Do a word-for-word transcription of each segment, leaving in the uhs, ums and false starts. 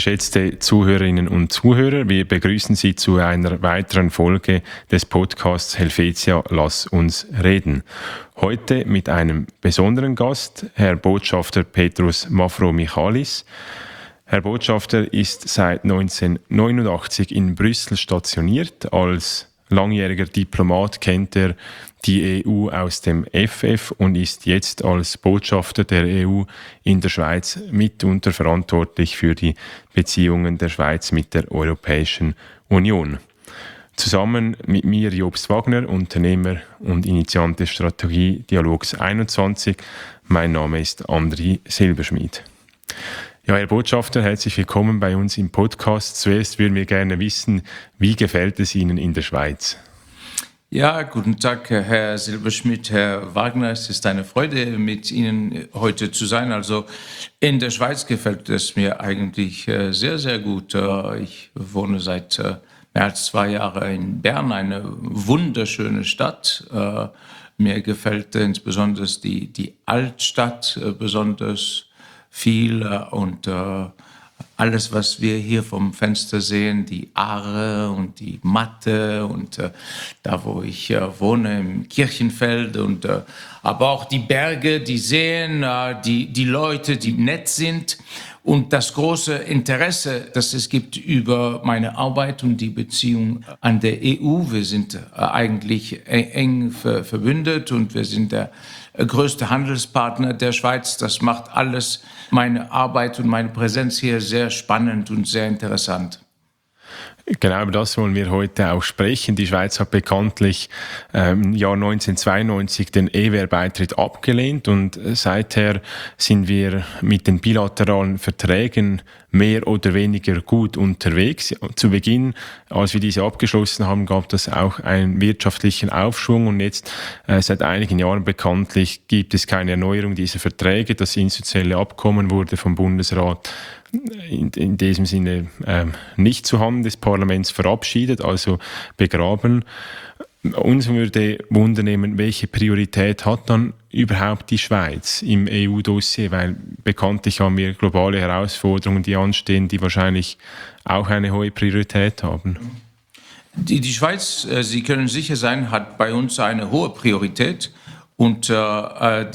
Geschätzte Zuhörerinnen und Zuhörer, wir begrüßen Sie zu einer weiteren Folge des Podcasts Helvetia, lass uns reden. Heute mit einem besonderen Gast, Herr Botschafter Petros Mavromichalis. Herr Botschafter ist seit neunzehnhundertneunundachtzig in Brüssel stationiert. Als langjähriger Diplomat kennt er die E U aus dem F F und ist jetzt als Botschafter der E U in der Schweiz mitunter verantwortlich für die Beziehungen der Schweiz mit der Europäischen Union. Zusammen mit mir Jobst Wagner, Unternehmer und Initiant des Strategie-Dialogs einundzwanzig. Mein Name ist André Silberschmidt. Ja, Herr Botschafter, herzlich willkommen bei uns im Podcast. Zuerst würden wir gerne wissen, wie gefällt es Ihnen in der Schweiz? Ja, guten Tag, Herr Silberschmidt, Herr Wagner. Es ist eine Freude, mit Ihnen heute zu sein. Also in der Schweiz gefällt es mir eigentlich sehr, sehr gut. Ich wohne seit mehr als zwei Jahren in Bern, eine wunderschöne Stadt. Mir gefällt insbesondere die, die Altstadt besonders viel und alles, was wir hier vom Fenster sehen, die Aare und die Matte und äh, da, wo ich äh, wohne, im Kirchenfeld und äh, aber auch die Berge, die Seen, äh, die, die Leute, die nett sind und das große Interesse, das es gibt über meine Arbeit und die Beziehung an der E U. Wir sind äh, eigentlich eng ver- verbündet und wir sind der größte Handelspartner der Schweiz. Das macht alles meine Arbeit und meine Präsenz hier sehr spannend und sehr interessant. Genau, über das wollen wir heute auch sprechen. Die Schweiz hat bekanntlich ähm, im Jahr neunzehnhundertzweiundneunzig den E W R-Beitritt abgelehnt und seither sind wir mit den bilateralen Verträgen mehr oder weniger gut unterwegs. Zu Beginn, als wir diese abgeschlossen haben, gab es auch einen wirtschaftlichen Aufschwung und jetzt äh, seit einigen Jahren bekanntlich gibt es keine Erneuerung dieser Verträge. Das institutionelle Abkommen wurde vom Bundesrat in, in diesem Sinne ähm, nicht zuhanden des Parlaments verabschiedet, also begraben. Uns würde wundernehmen, welche Priorität hat dann überhaupt die Schweiz im E U-Dossier, weil bekanntlich haben wir globale Herausforderungen, die anstehen, die wahrscheinlich auch eine hohe Priorität haben. Die, die Schweiz, äh, Sie können sicher sein, hat bei uns eine hohe Priorität. Und äh,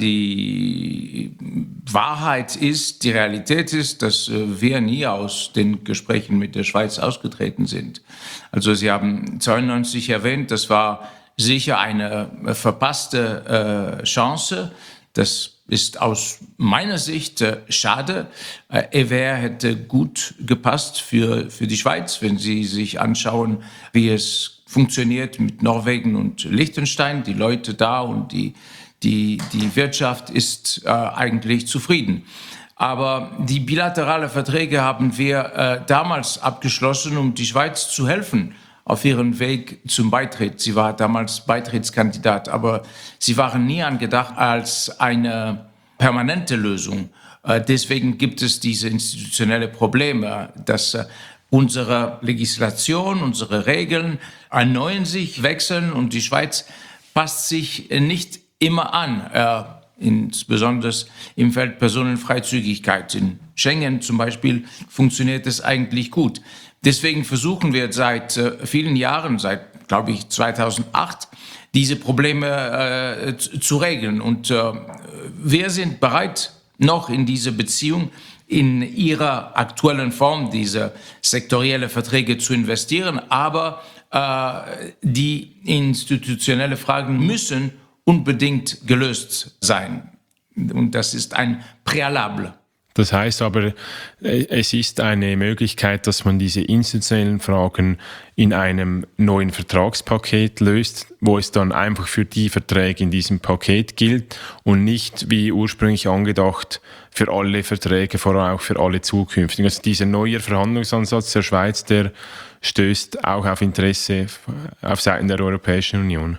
die Wahrheit ist, die Realität ist, dass äh, wir nie aus den Gesprächen mit der Schweiz ausgetreten sind. Also Sie haben zweiundneunzig erwähnt, das war sicher eine verpasste äh, Chance. Das ist aus meiner Sicht äh, schade. Äh, E W R hätte gut gepasst für, für die Schweiz, wenn Sie sich anschauen, wie es funktioniert mit Norwegen und Liechtenstein, die Leute da und die, die, die Wirtschaft ist äh, eigentlich zufrieden. Aber die bilaterale Verträge haben wir äh, damals abgeschlossen, um die Schweiz zu helfen auf ihrem Weg zum Beitritt. Sie war damals Beitrittskandidat, aber sie waren nie angedacht als eine permanente Lösung. Äh, deswegen gibt es diese institutionelle Probleme, dass äh, unsere Legislation, unsere Regeln erneuern sich, wechseln und die Schweiz passt sich nicht immer an, äh, insbesondere im Feld Personenfreizügigkeit. In Schengen zum Beispiel funktioniert es eigentlich gut. Deswegen versuchen wir seit äh, vielen Jahren, seit, glaube ich, zweitausendacht, diese Probleme äh, zu, zu regeln. Und äh, wir sind bereit, noch in diese Beziehung in ihrer aktuellen Form diese sektorielle Verträge zu investieren. Aber äh, die institutionellen Fragen müssen unbedingt gelöst sein. Und das ist ein Präalabel. Das heißt aber, es ist eine Möglichkeit, dass man diese institutionellen Fragen in einem neuen Vertragspaket löst, wo es dann einfach für die Verträge in diesem Paket gilt und nicht wie ursprünglich angedacht für alle Verträge, vor allem auch für alle zukünftigen. Also dieser neue Verhandlungsansatz der Schweiz, der stößt auch auf Interesse auf Seiten der Europäischen Union.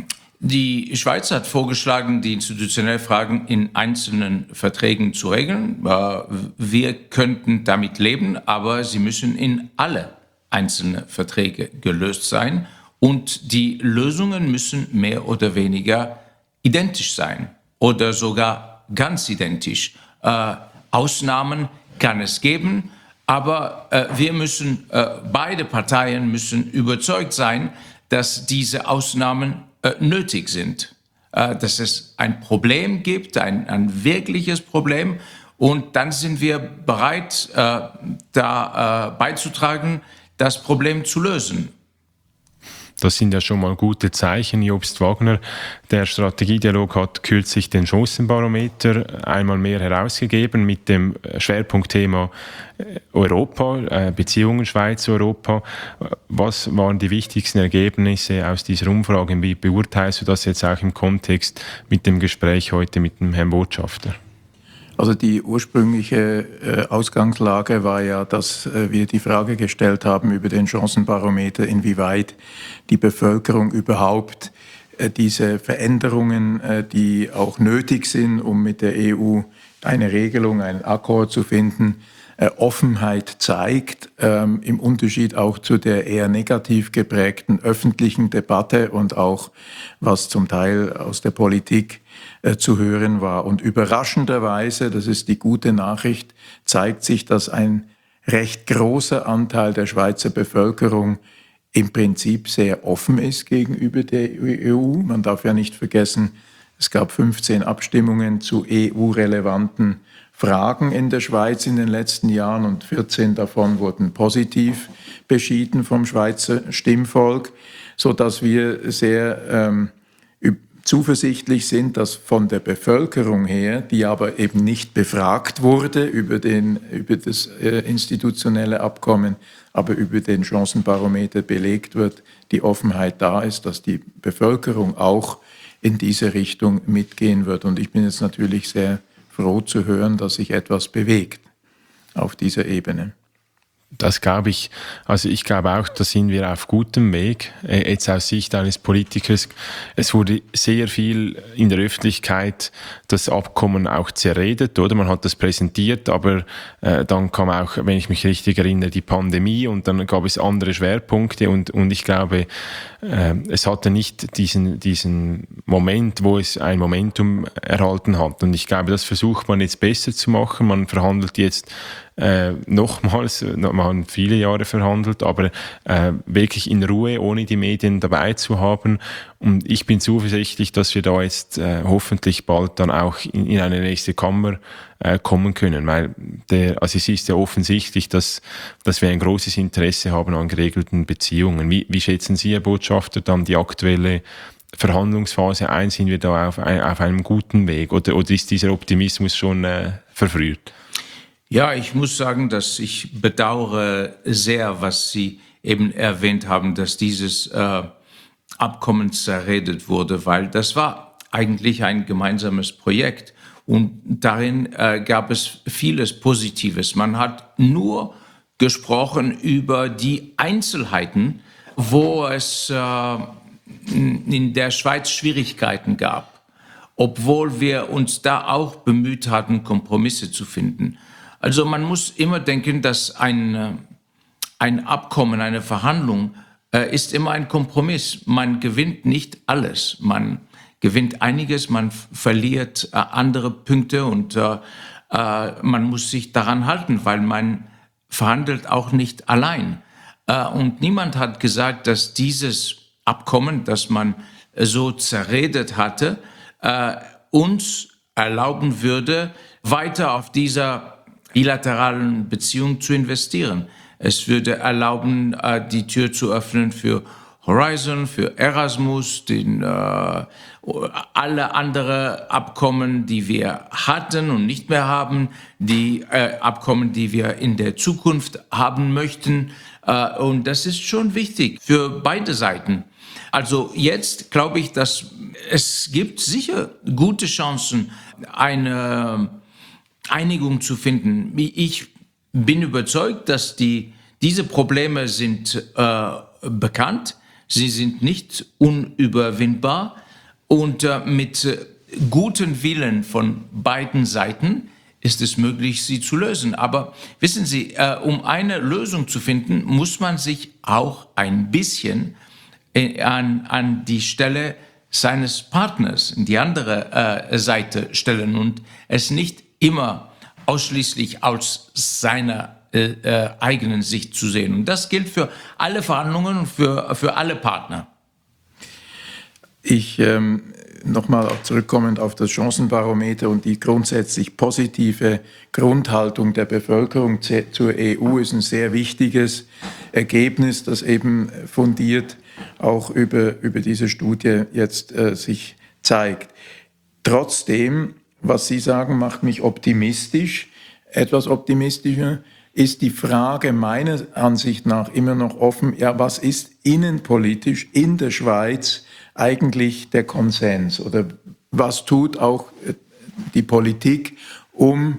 Die Schweiz hat vorgeschlagen, die institutionellen Fragen in einzelnen Verträgen zu regeln. Wir könnten damit leben, aber sie müssen in alle einzelnen Verträge gelöst sein und die Lösungen müssen mehr oder weniger identisch sein oder sogar ganz identisch. Ausnahmen kann es geben, Aber äh, wir müssen, äh, beide Parteien müssen überzeugt sein, dass diese Ausnahmen äh, nötig sind, äh, dass es ein Problem gibt, ein, ein wirkliches Problem. Und dann sind wir bereit, äh, da äh, beizutragen, das Problem zu lösen. Das sind ja schon mal gute Zeichen. Jobst Wagner, der Strategiedialog hat kürzlich den Chancenbarometer einmal mehr herausgegeben mit dem Schwerpunktthema Europa, Beziehungen Schweiz-Europa. Was waren die wichtigsten Ergebnisse aus dieser Umfrage? Wie beurteilst du das jetzt auch im Kontext mit dem Gespräch heute mit dem Herrn Botschafter? Also die ursprüngliche äh, Ausgangslage war ja, dass äh, wir die Frage gestellt haben über den Chancenbarometer, inwieweit die Bevölkerung überhaupt äh, diese Veränderungen, äh, die auch nötig sind, um mit der E U eine Regelung, einen Akkord zu finden, äh, Offenheit zeigt, ähm, im Unterschied auch zu der eher negativ geprägten öffentlichen Debatte und auch was zum Teil aus der Politik zu hören war. Und überraschenderweise, das ist die gute Nachricht, zeigt sich, dass ein recht großer Anteil der Schweizer Bevölkerung im Prinzip sehr offen ist gegenüber der E U. Man darf ja nicht vergessen, es gab fünfzehn Abstimmungen zu E U-relevanten Fragen in der Schweiz in den letzten Jahren und vierzehn davon wurden positiv beschieden vom Schweizer Stimmvolk, sodass wir sehr ähm, zuversichtlich sind, dass von der Bevölkerung her, die aber eben nicht befragt wurde über, den, über das äh, institutionelle Abkommen, aber über den Chancenbarometer belegt wird, die Offenheit da ist, dass die Bevölkerung auch in diese Richtung mitgehen wird. Und ich bin jetzt natürlich sehr froh zu hören, dass sich etwas bewegt auf dieser Ebene. Das glaube ich, also ich glaube auch, da sind wir auf gutem Weg, jetzt aus Sicht eines Politikers. Es wurde sehr viel in der Öffentlichkeit das Abkommen auch zerredet, oder? Man hat das präsentiert, aber äh, dann kam auch, wenn ich mich richtig erinnere, die Pandemie und dann gab es andere Schwerpunkte und, und ich glaube, äh, es hatte nicht diesen, diesen Moment, wo es ein Momentum erhalten hat. Und ich glaube, das versucht man jetzt besser zu machen. Man verhandelt jetzt Äh, nochmals, man hat viele Jahre verhandelt, aber äh, wirklich in Ruhe, ohne die Medien dabei zu haben. Und ich bin zuversichtlich, dass wir da jetzt äh, hoffentlich bald dann auch in, in eine nächste Kammer äh, kommen können. Weil der, also es ist ja offensichtlich, dass, dass wir ein großes Interesse haben an geregelten Beziehungen. Wie, wie schätzen Sie, Herr Botschafter, dann die aktuelle Verhandlungsphase ein? Sind wir da auf, ein, auf einem guten Weg oder, oder ist dieser Optimismus schon äh, verfrüht? Ja, ich muss sagen, dass ich bedauere sehr, was Sie eben erwähnt haben, dass dieses äh, Abkommen zerredet wurde, weil das war eigentlich ein gemeinsames Projekt und darin äh, gab es vieles Positives. Man hat nur gesprochen über die Einzelheiten, wo es äh, in der Schweiz Schwierigkeiten gab, obwohl wir uns da auch bemüht hatten, Kompromisse zu finden. Also man muss immer denken, dass ein, ein Abkommen, eine Verhandlung äh, ist immer ein Kompromiss. Man gewinnt nicht alles. Man gewinnt einiges, man f- verliert äh, andere Punkte und äh, äh, man muss sich daran halten, weil man verhandelt auch nicht allein. Äh, und niemand hat gesagt, dass dieses Abkommen, das man so zerredet hatte, äh, uns erlauben würde, weiter auf dieser bilateralen Beziehung zu investieren. Es würde erlauben, die Tür zu öffnen für Horizon, für Erasmus, den, äh, alle anderen Abkommen, die wir hatten und nicht mehr haben, die äh, Abkommen, die wir in der Zukunft haben möchten. Äh, und das ist schon wichtig für beide Seiten. Also jetzt glaube ich, dass es gibt sicher gute Chancen, eine Einigung zu finden. Ich bin überzeugt, dass die, diese Probleme sind äh, bekannt, sie sind nicht unüberwindbar und äh, mit äh, gutem Willen von beiden Seiten ist es möglich, sie zu lösen. Aber wissen Sie, äh, um eine Lösung zu finden, muss man sich auch ein bisschen äh, an, an die Stelle seines Partners, in die andere äh, Seite stellen und es nicht immer ausschließlich aus seiner äh, äh, eigenen Sicht zu sehen. Und das gilt für alle Verhandlungen und für, für alle Partner. Ich ähm, nochmal auch zurückkommend auf das Chancenbarometer und die grundsätzlich positive Grundhaltung der Bevölkerung zur E U ist ein sehr wichtiges Ergebnis, das eben fundiert auch über, über diese Studie jetzt äh, sich zeigt. Trotzdem, was Sie sagen, macht mich optimistisch. Etwas optimistischer ist die Frage meiner Ansicht nach immer noch offen, ja, was ist innenpolitisch in der Schweiz eigentlich der Konsens oder was tut auch die Politik, um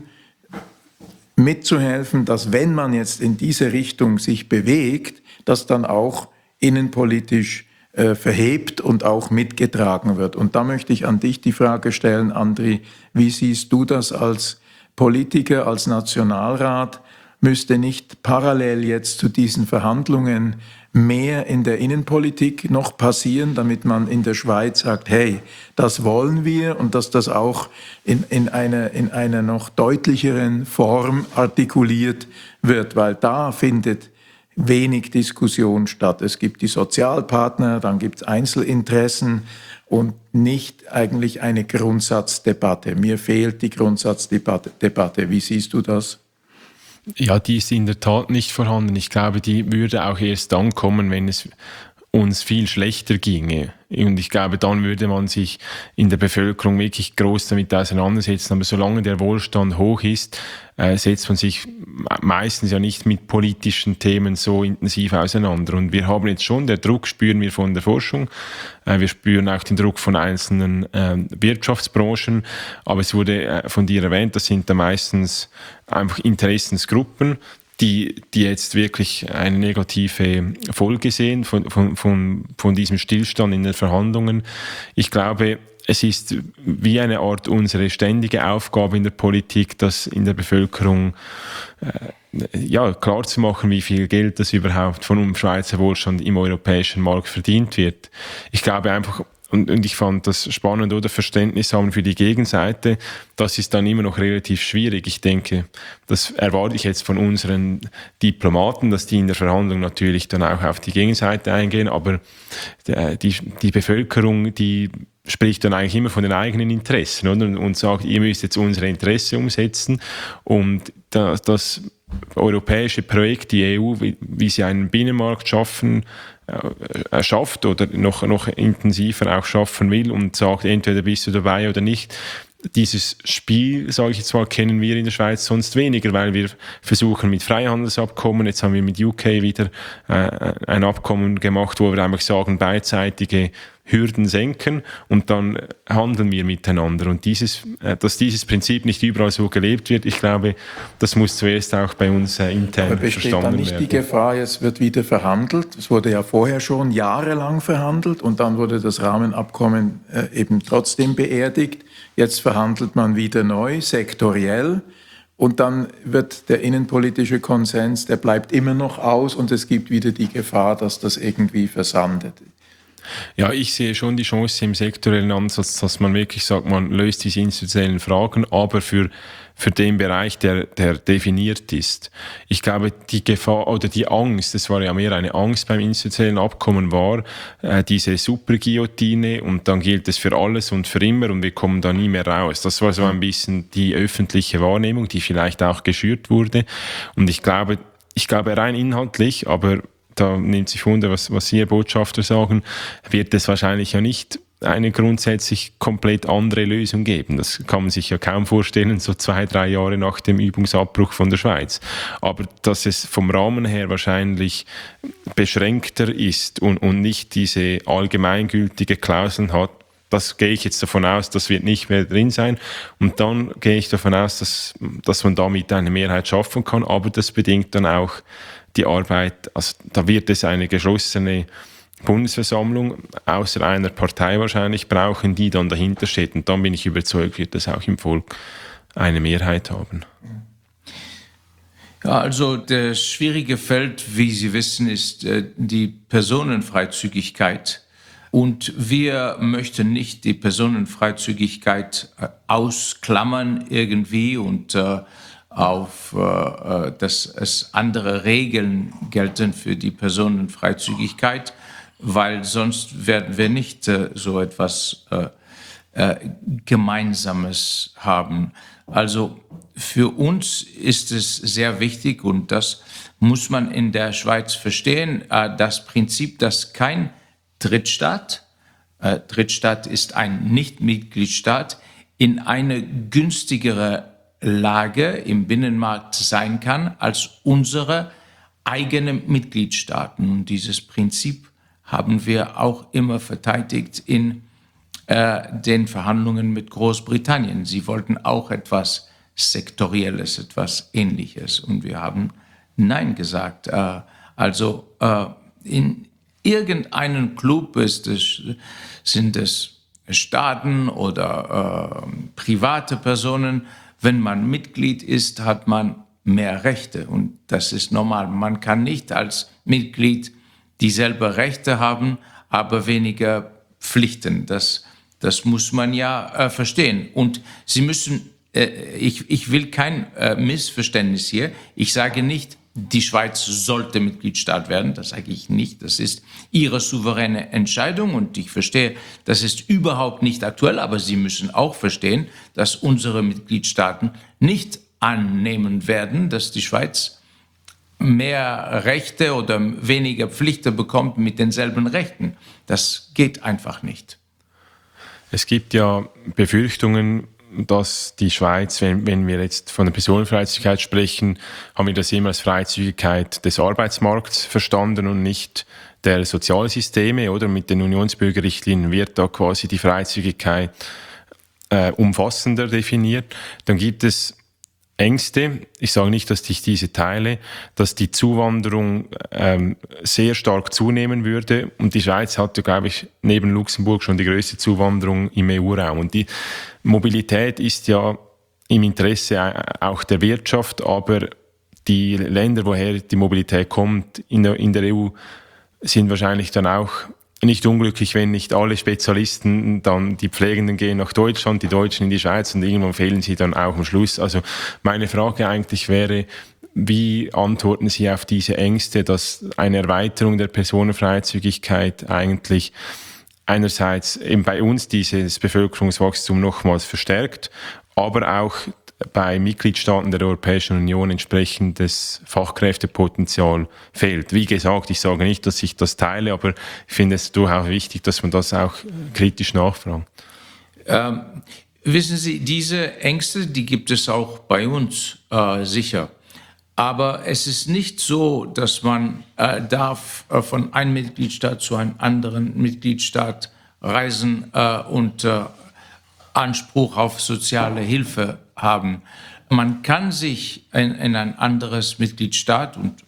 mitzuhelfen, dass wenn man jetzt in diese Richtung sich bewegt, das dann auch innenpolitisch äh, verhebt und auch mitgetragen wird. Und da möchte ich an dich die Frage stellen, Andri, wie siehst du das als Politiker, als Nationalrat? Müsste nicht parallel jetzt zu diesen Verhandlungen mehr in der Innenpolitik noch passieren, damit man in der Schweiz sagt, hey, das wollen wir und dass das auch in, in, einer, in einer noch deutlicheren Form artikuliert wird, weil da findet wenig Diskussion statt. Es gibt die Sozialpartner, dann gibt es Einzelinteressen und nicht eigentlich eine Grundsatzdebatte. Mir fehlt die Grundsatzdebatte. Wie siehst du das? Ja, die ist in der Tat nicht vorhanden. Ich glaube, die würde auch erst dann kommen, wenn es uns viel schlechter ginge. Und ich glaube, dann würde man sich in der Bevölkerung wirklich groß damit auseinandersetzen. Aber solange der Wohlstand hoch ist, äh, setzt man sich meistens ja nicht mit politischen Themen so intensiv auseinander. Und wir haben jetzt schon, der Druck spüren wir von der Forschung, äh, wir spüren auch den Druck von einzelnen äh, Wirtschaftsbranchen. Aber es wurde äh, von dir erwähnt, das sind da meistens einfach Interessensgruppen, Die, die jetzt wirklich eine negative Folge sehen von, von, von, von diesem Stillstand in den Verhandlungen. Ich glaube, es ist wie eine Art unsere ständige Aufgabe in der Politik, das in der Bevölkerung äh, ja, klar zu machen, wie viel Geld das überhaupt von dem Schweizer Wohlstand im europäischen Markt verdient wird. Ich glaube einfach, Und, und ich fand das spannend, oder Verständnis haben für die Gegenseite. Das ist dann immer noch relativ schwierig. Ich denke, das erwarte ich jetzt von unseren Diplomaten, dass die in der Verhandlung natürlich dann auch auf die Gegenseite eingehen. Aber die, die Bevölkerung, die spricht dann eigentlich immer von den eigenen Interessen, oder? Und sagt, ihr müsst jetzt unsere Interessen umsetzen. Und das, das europäische Projekt, die E U, wie, wie sie einen Binnenmarkt schaffen, äh, schafft oder noch, noch intensiver auch schaffen will und sagt, entweder bist du dabei oder nicht. Dieses Spiel, sage ich jetzt mal, kennen wir in der Schweiz sonst weniger, weil wir versuchen mit Freihandelsabkommen, jetzt haben wir mit U K wieder äh, ein Abkommen gemacht, wo wir einfach sagen, beidseitige Hürden senken und dann handeln wir miteinander. Und dieses, äh, dass dieses Prinzip nicht überall so gelebt wird, ich glaube, das muss zuerst auch bei uns äh, intern verstanden werden. Aber besteht dann nicht werden. Die Gefahr, es wird wieder verhandelt? Es wurde ja vorher schon jahrelang verhandelt und dann wurde das Rahmenabkommen äh, eben trotzdem beerdigt. Jetzt verhandelt man wieder neu, sektoriell. Und dann wird der innenpolitische Konsens, der bleibt immer noch aus und es gibt wieder die Gefahr, dass das irgendwie versandet. Ja, ich sehe schon die Chance im sektorellen Ansatz, dass man wirklich sagt, man löst diese institutionellen Fragen, aber für, für den Bereich, der, der definiert ist. Ich glaube, die Gefahr oder die Angst, das war ja mehr eine Angst beim institutionellen Abkommen, war äh, diese Superguillotine und dann gilt es für alles und für immer und wir kommen da nie mehr raus. Das war so ein bisschen die öffentliche Wahrnehmung, die vielleicht auch geschürt wurde. Und ich glaube, ich glaube rein inhaltlich, aber da nimmt sich Wunder, was, was Sie, Herr Botschafter, sagen, wird es wahrscheinlich ja nicht eine grundsätzlich komplett andere Lösung geben. Das kann man sich ja kaum vorstellen, so zwei, drei Jahre nach dem Übungsabbruch von der Schweiz. Aber dass es vom Rahmen her wahrscheinlich beschränkter ist und, und nicht diese allgemeingültige Klauseln hat, das gehe ich jetzt davon aus, das wird nicht mehr drin sein. Und dann gehe ich davon aus, dass, dass man damit eine Mehrheit schaffen kann. Aber das bedingt dann auch die Arbeit, also da wird es eine geschlossene Bundesversammlung außer einer Partei wahrscheinlich brauchen, die dann dahinter steht. Und dann bin ich überzeugt, wird das auch im Volk eine Mehrheit haben. Ja, also das schwierige Feld, wie Sie wissen, ist äh, die Personenfreizügigkeit. Und wir möchten nicht die Personenfreizügigkeit äh, ausklammern irgendwie und äh, auf, äh, dass es andere Regeln gelten für die Personenfreizügigkeit, weil sonst werden wir nicht äh, so etwas äh, äh, Gemeinsames haben. Also für uns ist es sehr wichtig, und das muss man in der Schweiz verstehen, äh, das Prinzip, dass kein Drittstaat, äh, Drittstaat ist ein Nicht-Mitgliedstaat, in eine günstigere Lage im Binnenmarkt sein kann als unsere eigenen Mitgliedstaaten. Und dieses Prinzip haben wir auch immer verteidigt in äh, den Verhandlungen mit Großbritannien. Sie wollten auch etwas Sektorielles, etwas Ähnliches. Und wir haben Nein gesagt. Äh, also äh, in irgendeinem Club ist es, sind es Staaten oder äh, private Personen. Wenn man Mitglied ist, hat man mehr Rechte. Und das ist normal. Man kann nicht als Mitglied dieselben Rechte haben, aber weniger Pflichten. Das, das muss man ja äh, verstehen. Und Sie müssen, äh, ich, ich will kein äh, Missverständnis hier. Ich sage nicht, die Schweiz sollte Mitgliedstaat werden. Das sage ich nicht. Das ist Ihre souveräne Entscheidung. Und ich verstehe, das ist überhaupt nicht aktuell. Aber Sie müssen auch verstehen, dass unsere Mitgliedstaaten nicht annehmen werden, dass die Schweiz mehr Rechte oder weniger Pflichten bekommt mit denselben Rechten. Das geht einfach nicht. Es gibt ja Befürchtungen, dass die Schweiz, wenn, wenn wir jetzt von der Personenfreizügigkeit sprechen, haben wir das immer als Freizügigkeit des Arbeitsmarkts verstanden und nicht der Sozialsysteme, oder? Mit den Unionsbürgerrichtlinien wird da quasi die Freizügigkeit äh, umfassender definiert. Dann gibt es Ängste, ich sage nicht, dass ich diese teile, dass die Zuwanderung ähm, sehr stark zunehmen würde. Und die Schweiz hat ja, glaube ich, neben Luxemburg schon die größte Zuwanderung im E U-Raum. Und die Mobilität ist ja im Interesse auch der Wirtschaft, aber die Länder, woher die Mobilität kommt in der, in der E U, sind wahrscheinlich dann auch nicht unglücklich, wenn nicht alle Spezialisten, dann die Pflegenden gehen nach Deutschland, die Deutschen in die Schweiz und irgendwann fehlen sie dann auch am Schluss. Also meine Frage eigentlich wäre, wie antworten Sie auf diese Ängste, dass eine Erweiterung der Personenfreizügigkeit eigentlich einerseits eben bei uns dieses Bevölkerungswachstum nochmals verstärkt, aber auch bei Mitgliedstaaten der Europäischen Union entsprechendes Fachkräftepotenzial fehlt. Wie gesagt, ich sage nicht, dass ich das teile, aber ich finde es durchaus wichtig, dass man das auch kritisch nachfragt. Ähm, wissen Sie, diese Ängste, die gibt es auch bei uns äh, sicher. Aber es ist nicht so, dass man äh, darf äh, von einem Mitgliedstaat zu einem anderen Mitgliedstaat reisen äh, und äh, Anspruch auf soziale Hilfe haben. Man kann sich in, in ein anderes Mitgliedstaat und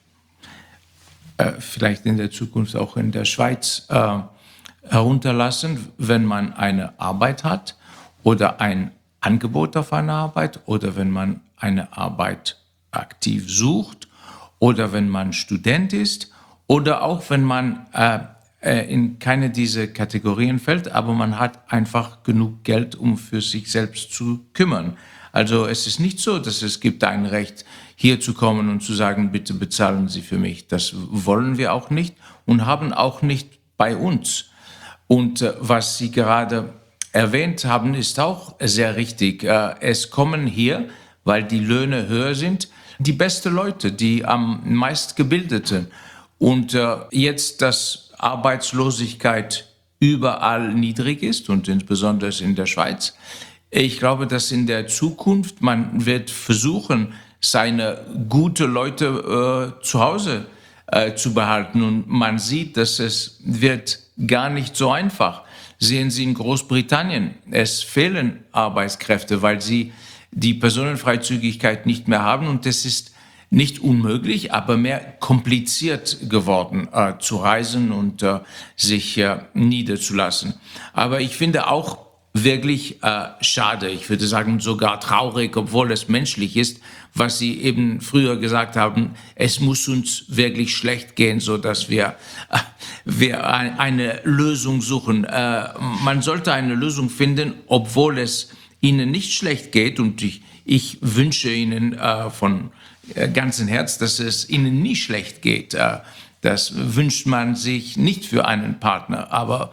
äh, vielleicht in der Zukunft auch in der Schweiz äh, herunterlassen, wenn man eine Arbeit hat oder ein Angebot auf eine Arbeit oder wenn man eine Arbeit aktiv sucht oder wenn man Student ist oder auch wenn man äh, in keine dieser Kategorien fällt, aber man hat einfach genug Geld, um für sich selbst zu kümmern. Also es ist nicht so, dass es gibt ein Recht, hier zu kommen und zu sagen, bitte bezahlen Sie für mich. Das wollen wir auch nicht und haben auch nicht bei uns. Und äh, was Sie gerade erwähnt haben, ist auch sehr richtig. Äh, es kommen hier, weil die Löhne höher sind, die besten Leute, die am meistgebildeten. Und äh, jetzt, dass Arbeitslosigkeit überall niedrig ist und insbesondere in der Schweiz. Ich glaube, dass in der Zukunft man wird versuchen, seine gute Leute äh, zu Hause äh, zu behalten. Und man sieht, dass es wird gar nicht so einfach. Sehen Sie in Großbritannien, es fehlen Arbeitskräfte, weil sie die Personenfreizügigkeit nicht mehr haben und es ist nicht unmöglich, aber mehr kompliziert geworden, äh, zu reisen und äh, sich äh, niederzulassen. Aber ich finde auch wirklich äh, schade, ich würde sagen sogar traurig, obwohl es menschlich ist, was Sie eben früher gesagt haben, es muss uns wirklich schlecht gehen, so dass wir, äh, wir ein, eine Lösung suchen. Äh, man sollte eine Lösung finden, obwohl es Ihnen nicht schlecht geht und ich ich wünsche Ihnen äh, von äh, ganzem Herz, dass es Ihnen nie schlecht geht. Äh, das wünscht man sich nicht für einen Partner, aber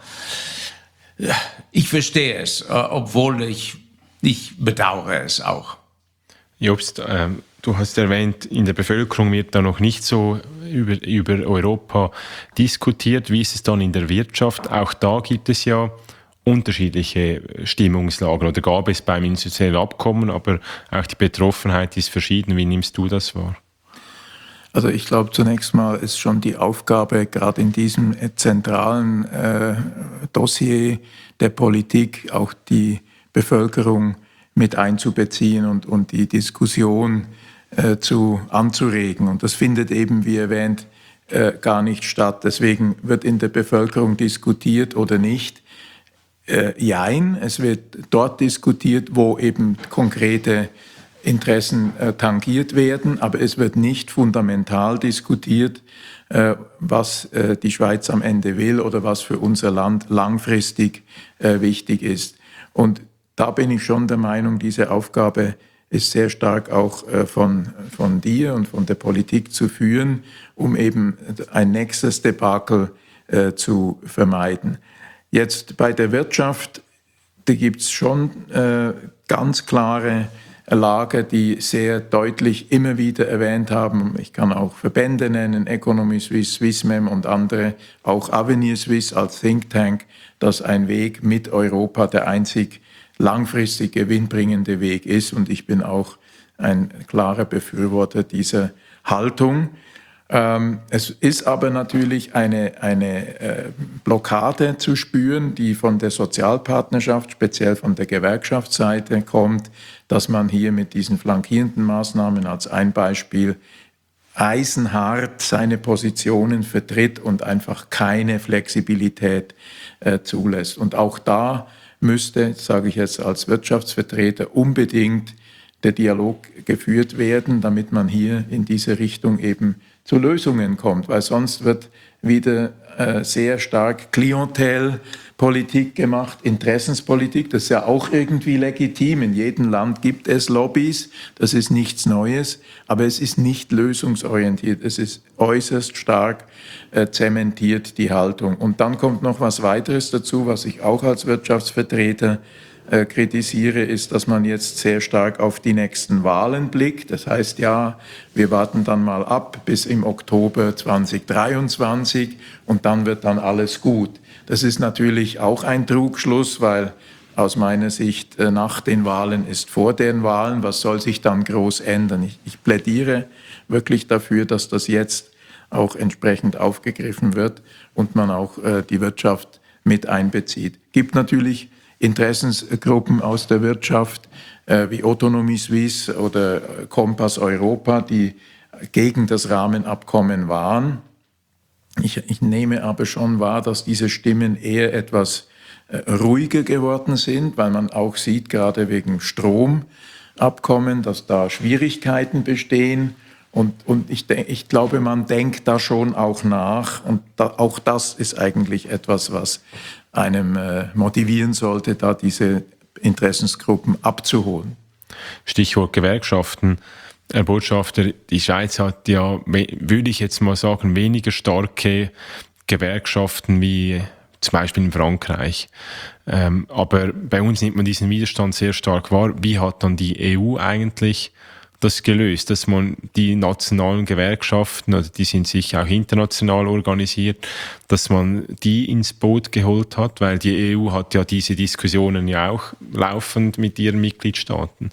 äh, ich verstehe es, äh, obwohl ich, ich bedauere es auch. Jobst, äh, du hast erwähnt, in der Bevölkerung wird da noch nicht so über, über Europa diskutiert. Wie ist es dann in der Wirtschaft? Auch da gibt es ja unterschiedliche Stimmungslagen oder gab es beim institutionellen Abkommen, aber auch die Betroffenheit ist verschieden. Wie nimmst du das wahr? Also ich glaube, zunächst mal ist schon die Aufgabe, gerade in diesem zentralen äh, Dossier der Politik, auch die Bevölkerung mit einzubeziehen und, und die Diskussion äh, zu, anzuregen. Und das findet eben, wie erwähnt, äh, gar nicht statt. Deswegen wird in der Bevölkerung diskutiert oder nicht. Äh, jein, es wird dort diskutiert, wo eben konkrete Interessen äh, tangiert werden, aber es wird nicht fundamental diskutiert, äh, was äh, die Schweiz am Ende will oder was für unser Land langfristig äh, wichtig ist. Und da bin ich schon der Meinung, diese Aufgabe ist sehr stark auch äh, von, von dir und von der Politik zu führen, um eben ein nächstes Debakel äh, zu vermeiden. Jetzt bei der Wirtschaft, da gibt es schon äh, ganz klare Lager, die sehr deutlich immer wieder erwähnt haben. Ich kann auch Verbände nennen, Economy Suisse, Swissmem und andere, auch Avenir Suisse als Think Tank, dass ein Weg mit Europa der einzig langfristig gewinnbringende Weg ist. Und ich bin auch ein klarer Befürworter dieser Haltung. Ähm, es ist aber natürlich eine, eine äh, Blockade zu spüren, die von der Sozialpartnerschaft, speziell von der Gewerkschaftsseite kommt, dass man hier mit diesen flankierenden Maßnahmen als ein Beispiel eisenhart seine Positionen vertritt und einfach keine Flexibilität äh, zulässt. Und auch da müsste, sage ich jetzt als Wirtschaftsvertreter, unbedingt der Dialog geführt werden, damit man hier in diese Richtung eben zu Lösungen kommt, weil sonst wird wieder äh, sehr stark Klientelpolitik gemacht, Interessenspolitik, das ist ja auch irgendwie legitim. In jedem Land gibt es Lobbys, das ist nichts Neues, aber es ist nicht lösungsorientiert, es ist äußerst stark äh, zementiert, die Haltung. Und dann kommt noch was weiteres dazu, was ich auch als Wirtschaftsvertreter Äh, kritisiere, ist, dass man jetzt sehr stark auf die nächsten Wahlen blickt. Das heißt, ja, wir warten dann mal ab bis im Oktober zweitausenddreiundzwanzig und dann wird dann alles gut. Das ist natürlich auch ein Trugschluss, weil aus meiner Sicht äh, nach den Wahlen ist vor den Wahlen. Was soll sich dann groß ändern? Ich, ich plädiere wirklich dafür, dass das jetzt auch entsprechend aufgegriffen wird und man auch äh, die Wirtschaft mit einbezieht. Gibt natürlich Interessensgruppen aus der Wirtschaft äh, wie Autonomie Suisse oder Kompass Europa, die gegen das Rahmenabkommen waren. Ich, ich nehme aber schon wahr, dass diese Stimmen eher etwas äh, ruhiger geworden sind, weil man auch sieht, gerade wegen Stromabkommen, dass da Schwierigkeiten bestehen. Und, und ich, ich glaube, man denkt da schon auch nach. Und da, auch das ist eigentlich etwas, was einem äh, motivieren sollte, da diese Interessensgruppen abzuholen. Stichwort Gewerkschaften. Herr Botschafter, die Schweiz hat ja, würde ich jetzt mal sagen, weniger starke Gewerkschaften wie zum Beispiel in Frankreich. Ähm, aber bei uns nimmt man diesen Widerstand sehr stark wahr. Wie hat dann die E U eigentlich das gelöst, dass man die nationalen Gewerkschaften, also die sind sicher auch international organisiert, dass man die ins Boot geholt hat, weil die E U hat ja diese Diskussionen ja auch laufend mit ihren Mitgliedstaaten.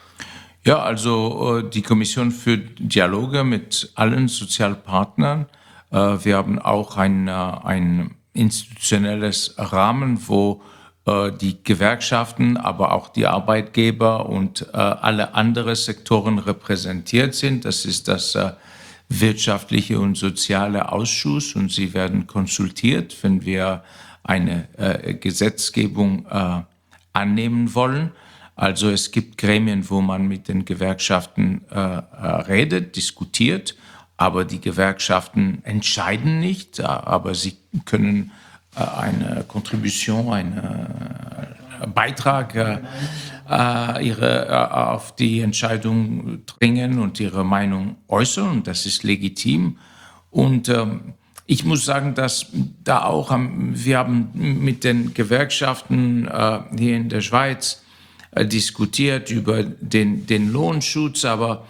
Ja, also die Kommission führt Dialoge mit allen Sozialpartnern. Wir haben auch ein, ein institutionelles Rahmen, wo die Gewerkschaften, aber auch die Arbeitgeber und äh, alle anderen Sektoren repräsentiert sind. Das ist das äh, wirtschaftliche und soziale Ausschuss und sie werden konsultiert, wenn wir eine äh, Gesetzgebung äh, annehmen wollen. Also es gibt Gremien, wo man mit den Gewerkschaften äh, redet, diskutiert, aber die Gewerkschaften entscheiden nicht, aber sie können eine Contribution, einen Beitrag äh, ihre, äh, auf die Entscheidung dringen und ihre Meinung äußern. Und das ist legitim. Und ähm, ich muss sagen, dass da auch, haben, wir haben mit den Gewerkschaften äh, hier in der Schweiz äh, diskutiert über den, den Lohnschutz, aber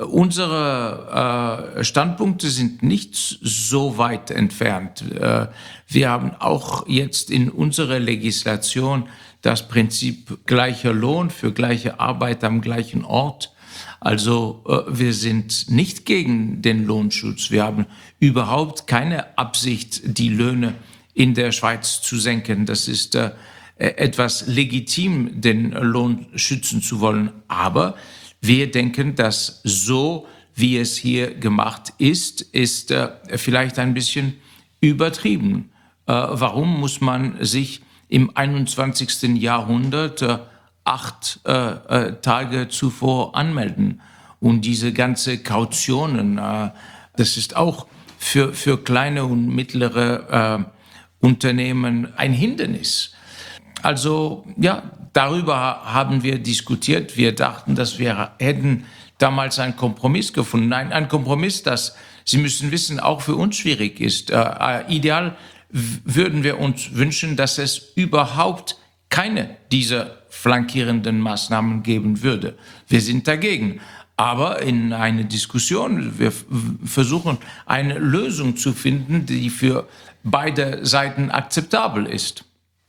unsere äh, Standpunkte sind nicht so weit entfernt. Äh, wir haben auch jetzt in unserer Legislation das Prinzip gleicher Lohn für gleiche Arbeit am gleichen Ort. Also äh, wir sind nicht gegen den Lohnschutz. Wir haben überhaupt keine Absicht, die Löhne in der Schweiz zu senken. Das ist äh, etwas legitim, den Lohn schützen zu wollen. Aber wir denken, dass so, wie es hier gemacht ist, ist äh, vielleicht ein bisschen übertrieben. Äh, warum muss man sich im einundzwanzigsten Jahrhundert äh, acht äh, äh, Tage zuvor anmelden? Und diese ganze Kautionen, äh, das ist auch für, für kleine und mittlere äh, Unternehmen ein Hindernis. Also ja, darüber haben wir diskutiert. Wir dachten, dass wir hätten damals einen Kompromiss gefunden. Nein, ein Kompromiss, das, Sie müssen wissen, auch für uns schwierig ist. Äh, ideal würden wir uns wünschen, dass es überhaupt keine dieser flankierenden Maßnahmen geben würde. Wir sind dagegen. Aber in einer Diskussion, wir versuchen eine Lösung zu finden, die für beide Seiten akzeptabel ist.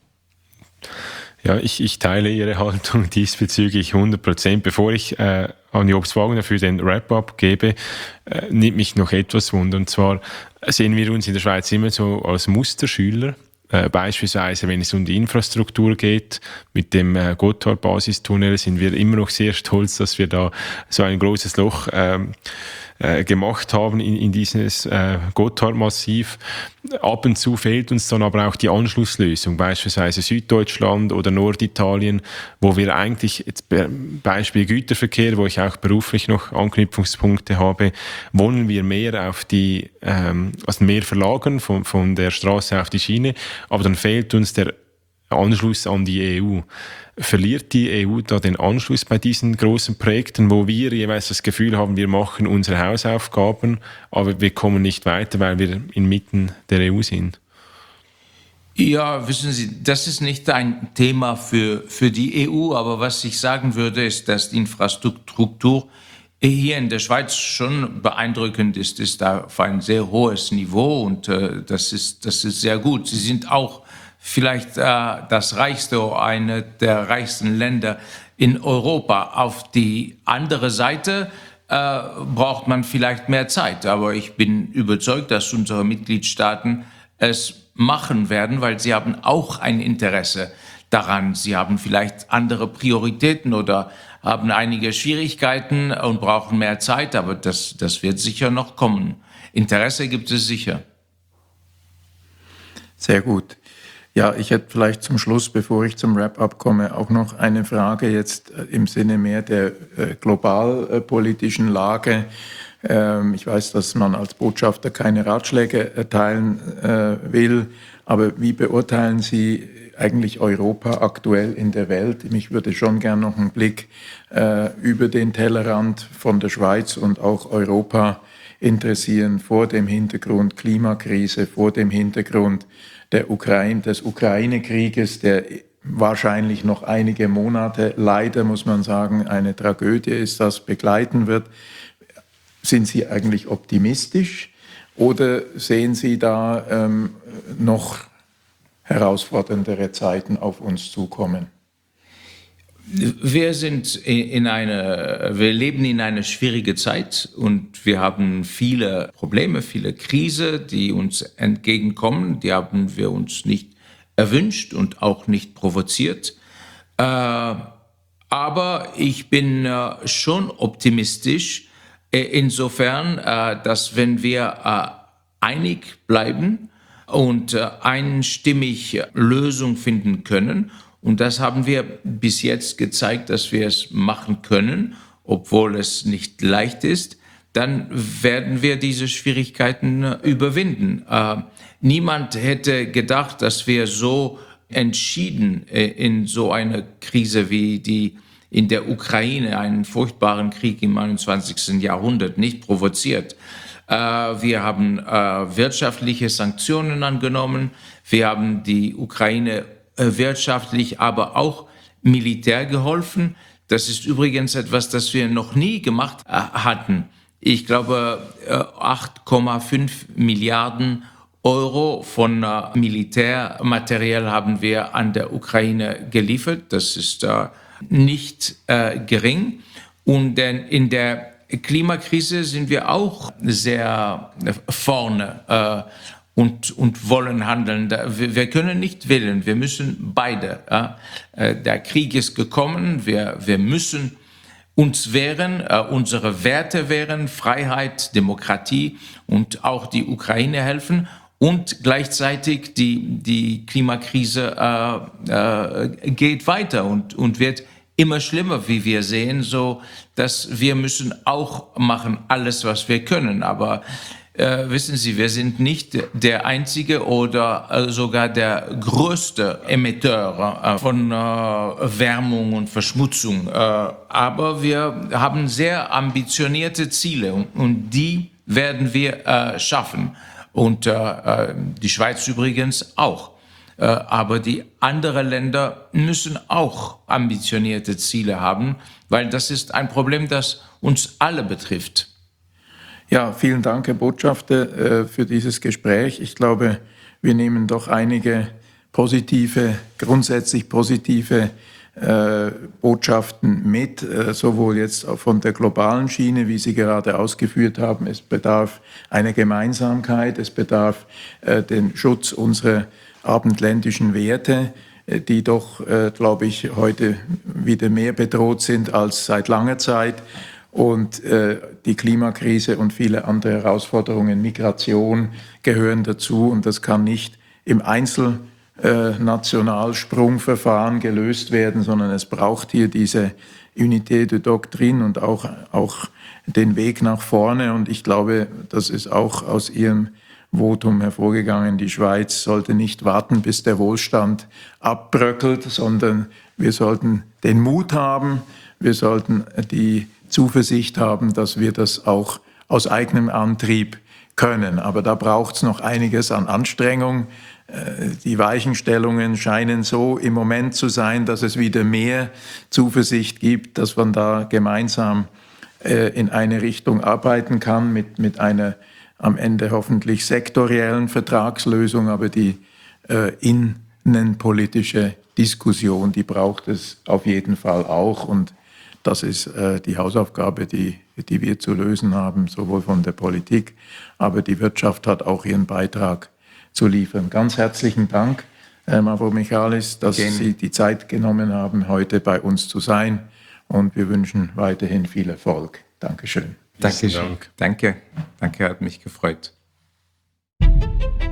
Ja, ich, ich teile Ihre Haltung diesbezüglich hundert Prozent. Bevor ich äh, an Jobs Wagner für den Wrap-up gebe, äh, nimmt mich noch etwas wunder. Und zwar sehen wir uns in der Schweiz immer so als Musterschüler. Äh, beispielsweise, wenn es um die Infrastruktur geht, mit dem äh, Gotthard-Basistunnel sind wir immer noch sehr stolz, dass wir da so ein großes Loch ähm, äh, gemacht haben in, in dieses äh, Gotthard-Massiv. Ab und zu fehlt uns dann aber auch die Anschlusslösung, beispielsweise Süddeutschland oder Norditalien, wo wir eigentlich, jetzt Beispiel Güterverkehr, wo ich auch beruflich noch Anknüpfungspunkte habe, wollen wir mehr auf die, ähm, also mehr verlagern von, von der Straße auf die Schiene, aber dann fehlt uns der Anschluss an die E U. Verliert die E U da den Anschluss bei diesen großen Projekten, wo wir jeweils das Gefühl haben, wir machen unsere Hausaufgaben, aber wir kommen nicht weiter, weil wir inmitten der E U sind? Ja, wissen Sie, das ist nicht ein Thema für, für die E U, aber was ich sagen würde, ist, dass die Infrastruktur hier in der Schweiz schon beeindruckend ist, ist da auf ein sehr hohes Niveau und äh, das ist, das ist sehr gut. Sie sind auch vielleicht äh, das reichste oder eine der reichsten Länder in Europa. Auf die andere Seite äh, braucht man vielleicht mehr Zeit, aber ich bin überzeugt, dass unsere Mitgliedstaaten es machen werden, weil sie haben auch ein Interesse daran. Sie haben vielleicht andere Prioritäten oder haben einige Schwierigkeiten und brauchen mehr Zeit, aber das, das wird sicher noch kommen. Interesse gibt es sicher. Sehr gut. Ja, ich hätte vielleicht zum Schluss, bevor ich zum Wrap-up komme, auch noch eine Frage jetzt im Sinne mehr der äh, globalpolitischen Lage. Ähm, ich weiß, dass man als Botschafter keine Ratschläge erteilen äh, will, aber wie beurteilen Sie eigentlich Europa aktuell in der Welt? Mich würde schon gern noch einen Blick äh, über den Tellerrand von der Schweiz und auch Europa interessieren vor dem Hintergrund Klimakrise, vor dem Hintergrund der Ukraine, des Ukraine-Krieges, der wahrscheinlich noch einige Monate, leider muss man sagen, eine Tragödie ist, das begleiten wird. Sind Sie eigentlich optimistisch oder sehen Sie da ähm, noch herausforderndere Zeiten auf uns zukommen? Wir sind in eine, wir leben in einer schwierigen Zeit und wir haben viele Probleme, viele Krisen, die uns entgegenkommen. Die haben wir uns nicht erwünscht und auch nicht provoziert. Äh, aber ich bin äh, schon optimistisch äh, insofern, äh, dass wenn wir äh, einig bleiben und äh, einstimmig Lösungen finden können. Und das haben wir bis jetzt gezeigt, dass wir es machen können, obwohl es nicht leicht ist. Dann werden wir diese Schwierigkeiten äh, überwinden. Äh, niemand hätte gedacht, dass wir so entschieden äh, in so eine Krise wie die in der Ukraine einen furchtbaren Krieg im einundzwanzigsten Jahrhundert nicht provoziert. Wir haben wirtschaftliche Sanktionen angenommen. Wir haben die Ukraine wirtschaftlich, aber auch militär geholfen. Das ist übrigens etwas, das wir noch nie gemacht hatten. Ich glaube, acht Komma fünf Milliarden Euro von Militärmaterial haben wir an der Ukraine geliefert. Das ist nicht gering. Und in der Klimakrise sind wir auch sehr vorne äh, und, und wollen handeln. Wir, wir können nicht wählen, wir müssen beide. Äh, der Krieg ist gekommen, wir, wir müssen uns wehren, äh, unsere Werte wehren, Freiheit, Demokratie und auch die Ukraine helfen. Und gleichzeitig die, die Klimakrise äh, äh, geht weiter und, und wird immer schlimmer, wie wir sehen, so dass wir müssen auch machen alles, was wir können. Aber äh, wissen Sie, wir sind nicht der einzige oder äh, sogar der größte Emetteur äh, von äh, Wärmung und Verschmutzung. Äh, aber wir haben sehr ambitionierte Ziele und, und die werden wir äh, schaffen. Und äh, die Schweiz übrigens auch. Aber die anderen Länder müssen auch ambitionierte Ziele haben, weil das ist ein Problem, das uns alle betrifft. Ja, vielen Dank, Herr Botschafter, für dieses Gespräch. Ich glaube, wir nehmen doch einige positive, grundsätzlich positive äh, Botschaften mit, äh, sowohl jetzt von der globalen Schiene, wie Sie gerade ausgeführt haben. Es bedarf einer Gemeinsamkeit, es bedarf äh, den Schutz unserer abendländischen Werte, die doch, äh, glaube ich, heute wieder mehr bedroht sind als seit langer Zeit. Und äh, die Klimakrise und viele andere Herausforderungen, Migration gehören dazu. Und das kann nicht im Einzelnationalsprungverfahren gelöst werden, sondern es braucht hier diese Unité de Doctrine und auch, auch den Weg nach vorne. Und ich glaube, das ist auch aus Ihrem Votum hervorgegangen, die Schweiz sollte nicht warten, bis der Wohlstand abbröckelt, sondern wir sollten den Mut haben, wir sollten die Zuversicht haben, dass wir das auch aus eigenem Antrieb können. Aber da braucht es noch einiges an Anstrengung. Die Weichenstellungen scheinen so im Moment zu sein, dass es wieder mehr Zuversicht gibt, dass man da gemeinsam in eine Richtung arbeiten kann mit, mit einer am Ende hoffentlich sektoriellen Vertragslösung, aber die äh, innenpolitische Diskussion, die braucht es auf jeden Fall auch. Und das ist äh, die Hausaufgabe, die, die wir zu lösen haben, sowohl von der Politik, aber die Wirtschaft hat auch ihren Beitrag zu liefern. Ganz herzlichen Dank, Herr Mavromichalis, dass Gerne. Sie die Zeit genommen haben, heute bei uns zu sein. Und wir wünschen weiterhin viel Erfolg. Dankeschön. Danke, Dank. danke, danke, hat mich gefreut.